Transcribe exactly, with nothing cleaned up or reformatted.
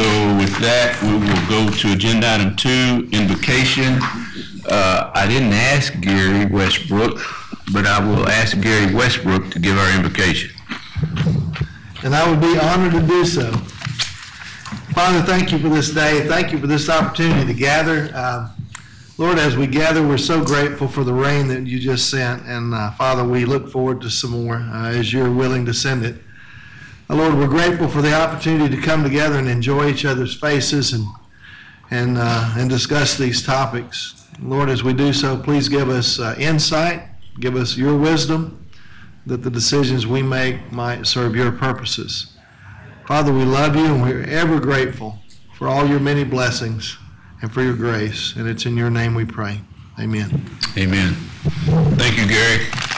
So with that, we will go to agenda item two, invocation. Uh, I didn't ask Gary Westbrook, but I will ask Gary Westbrook to give our invocation. And I would be honored to do so. Father, thank you for this day. Thank you for this opportunity to gather. Uh, Lord, as we gather, we're so grateful for the rain that you just sent. And uh, Father, we look forward to some more uh, as you're willing to send it. Uh, Lord, we're grateful for the opportunity to come together and enjoy each other's faces and and uh, and discuss these topics. Lord, as we do so, please give us uh, insight, give us your wisdom, that the decisions we make might serve your purposes. Father, we love you and we're ever grateful for all your many blessings and for your grace. And it's in your name we pray. Amen. Amen. Thank you, Gary.